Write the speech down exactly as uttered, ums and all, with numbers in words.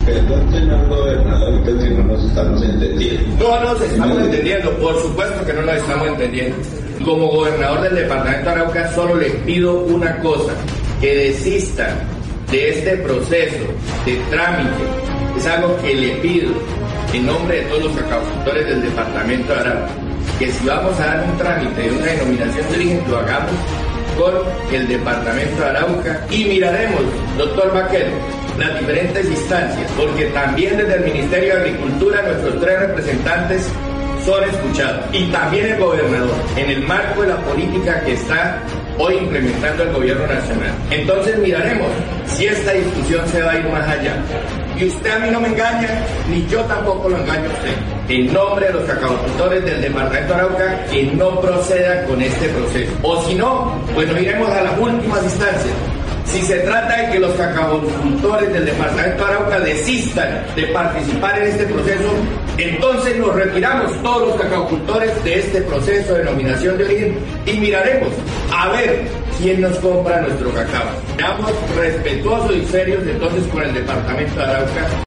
Perdón, señor gobernador, creo que no nos estamos entendiendo. No nos estamos entendiendo, por supuesto que no nos estamos entendiendo. Como gobernador del departamento de Arauca solo le pido una cosa, que desista de este proceso de trámite. Es algo que le pido en nombre de todos los cacaucultores del departamento de Arauca, que si vamos a dar un trámite de una denominación de origen, lo hagamos con el departamento de Arauca y miraremos, doctor Baquero, las diferentes instancias, porque también desde el Ministerio de Agricultura nuestros tres representantes son escuchados, y también el gobernador, en el marco de la política que está hoy implementando el gobierno nacional. Entonces miraremos si esta discusión se va a ir más allá. Y usted a mí no me engaña, ni yo tampoco lo engaño a usted. En nombre de los cacaucultores del departamento de Arauca, que no proceda con este proceso. O si no, pues nos iremos a las últimas instancias. Si se trata de que los cacaucultores del departamento de Arauca desistan de participar en este proceso, entonces nos retiramos todos los cacaucultores de este proceso de denominación de origen y miraremos a ver quién nos compra nuestro cacao. Seamos respetuosos y serios entonces con el departamento de Arauca.